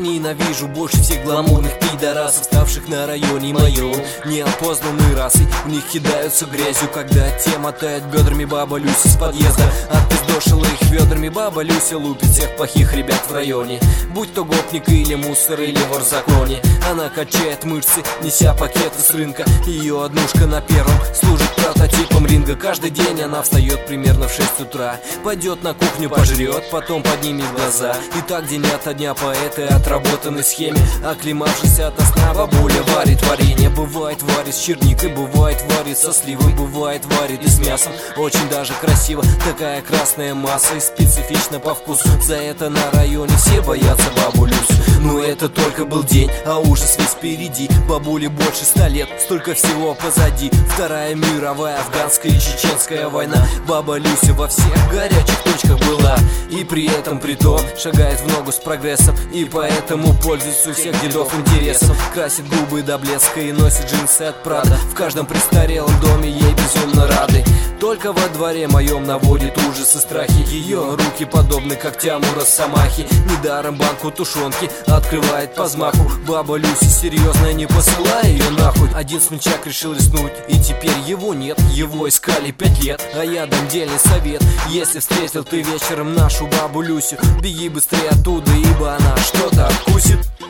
ненавижу больше всех гламурных пидорасов, ставших на районе моем неопознанной расой. В них кидаются грязью, когда те мотают бедрами. Баба Люся с подъезда отпиздошила их ведрами. Баба Люся лупит всех плохих ребят в районе, будь то гопник или мусор, или вор в законе. Она качает мышцы, неся пакеты с рынка. Ее однушка на первом служит прототипом ринга. Каждый день она встает примерно в 6 утра, пойдет на кухню, пожрет, потом поднимет глаза. И так день ото дня по этой отработанной схеме, оклемавшись ото сна, бабуля варит варенье. Бывает варит с черникой, бывает варит со сливой, бывает варит и с мясом. Очень даже красиво, такая красная масса и специфично по вкусу. За это на районе все боятся бабу Люсю. Но это только был день, а ужас весь впереди. Бабуле больше 100 лет, столько всего позади. Вторая мировая, афганская и чеченская война. Баба Люся во всех горячих точках была, и при этом при том шагает в ногу с прогрессом. И поэтому пользуется у всех дедов интересом. Красит губы до блеска и носит джинсы от Прада. В каждом престарелом доме ей безумно рады. Только во дворе моем наводит ужас и страхи. Ее руки подобны когтям у росомахи. Недаром банку тушенки открывает по взмаху. Баба Люся серьезная, не посылай ее нахуй. Один смельчак решил рискнуть, и теперь его нет. Его искали 5 лет, а я дам дельный совет. Если встретил ты вечером нашу бабу Люсю, беги быстрее оттуда, ибо она что-то откусит.